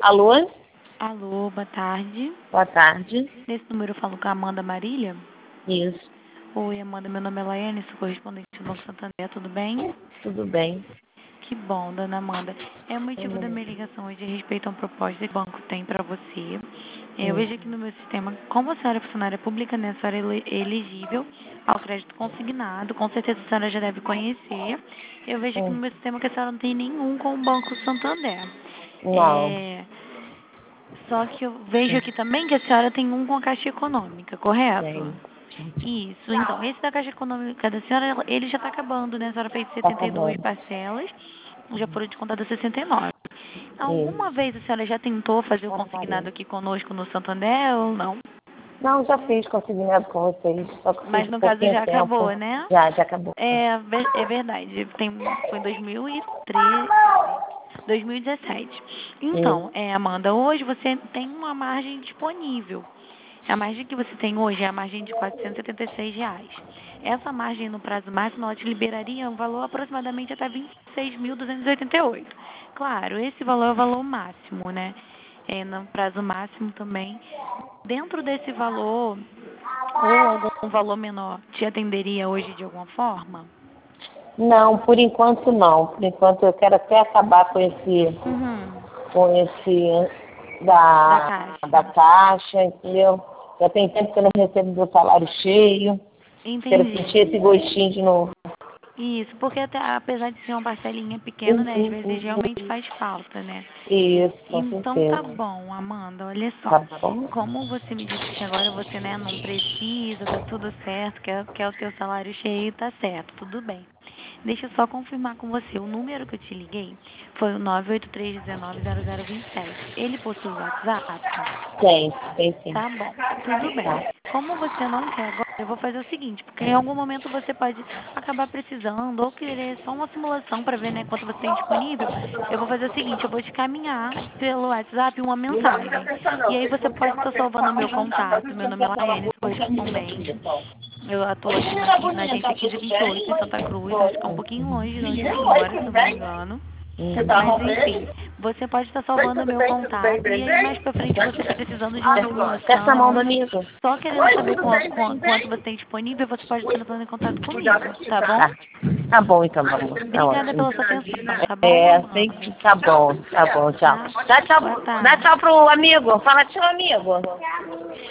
Alô? Alô, boa tarde. Boa tarde. Nesse número eu falo com a Amanda Marília. Isso. Oi, Amanda, meu nome é Laiane, sou correspondente do Banco Santander, tudo bem? Tudo bem. Que bom, dona Amanda. O motivo da minha ligação hoje é respeito a uma proposta que o banco tem para você. Eu vejo aqui no meu sistema, como a senhora é funcionária pública, né, a senhora é elegível ao crédito consignado, com certeza a senhora já deve conhecer. Eu vejo aqui no meu sistema que a senhora não tem nenhum com o Banco Santander. Não. Só que eu vejo aqui também que a senhora tem um com a Caixa Econômica, correto? Tem. Isso. Então, esse da Caixa Econômica da senhora, ele já está acabando, né? A senhora fez Tá 72 acabando. parcelas, já foram descontadas 69. Alguma Isso. vez a senhora já tentou fazer o consignado aqui conosco no Santander ou não? Não, já fiz consignado com vocês, só que fiz Mas no caso pouquinho já tempo. acabou, né? Já acabou. É verdade. Foi em 2013, 2017. Então, Isso. Amanda, hoje você tem uma margem disponível. A margem que você tem hoje é a margem de R$ 476. Essa margem no prazo máximo, ela te liberaria um valor aproximadamente até 26.288. Claro, esse valor é o valor máximo, né? No prazo máximo também. Dentro desse valor, ou algum valor menor, te atenderia hoje de alguma forma? Não, por enquanto não. Por enquanto eu quero até acabar Uhum. com esse Da da Caixa. caixa, entendeu? Já tem tempo que eu não recebo meu salário cheio. Quero Entendi. sentir esse gostinho de novo. Isso, porque até, apesar de ser uma parcelinha pequena, né, às vezes realmente faz falta, né? Isso, com Então tá certeza. bom, Amanda, olha só. Tá bom? Como você me disse que agora você, né, não precisa, tá tudo certo, quer o teu salário cheio, tá certo, tudo bem. Deixa eu só confirmar com você, o número que eu te liguei foi o 983190027. Ele possui WhatsApp? Tem sim. Tá bom, tudo bem. Como você não quer agora, eu vou fazer o seguinte, porque em algum momento você pode acabar precisando ou querer só uma simulação para ver, né, quanto você tem disponível. Eu vou fazer o seguinte, eu vou te caminhar pelo WhatsApp uma mensagem. E aí você pode estar salvando o meu contato, meu nome é Laiane, sou correspondente. Eu atuo aqui na agência 1528 em Santa Cruz, acho que é um pouquinho longe de onde você mora, se eu não me engano. Mas enfim, você pode estar salvando o meu contato e aí mais pra frente você precisando de uma Peça a mão do simulação, amigo. só querendo saber quanto você tem disponível, você pode estar entrando em contato comigo, tá bom? Tá. Tá bom então, mamãe. Tá Obrigada ótimo. pela sua atenção, tá bom, Tem Amanda? que tá bom, tchau. Tá? Dá tchau, Boa dá tarde. tchau pro amigo. Fala tchau, amigo.